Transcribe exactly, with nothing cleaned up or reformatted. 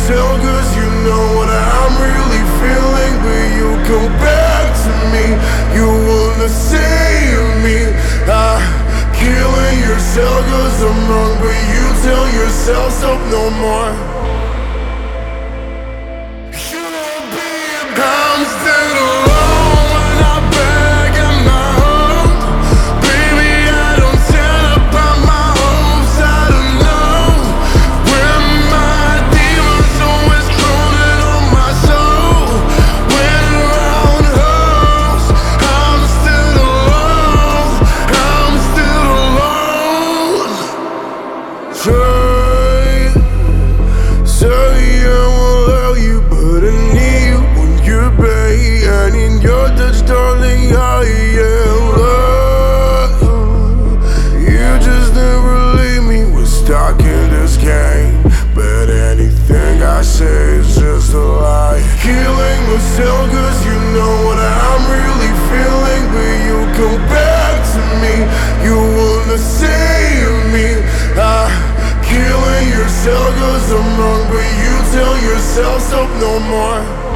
yourself, cause you know what I'm really feeling. But you come back to me, you wanna save me. Ah, killing yourself cause I'm wrong, but you tell yourself stop no more. I'm still alone when I beg at my home. Baby, I don't tell about my hopes. I don't know when my demons always crawling on my soul. When around hoes, I'm still alone. I'm still alone. Say, say I won't love you, but I need you. And in your touch, darling, I am love. You just never leave me, we're stuck in this game. But anything I say is just a lie. Killing myself cause you know what I'm really feeling. But you come back to me, you wanna save me. Ah, killing yourself cause I'm wrong, but you tell yourself stop no more.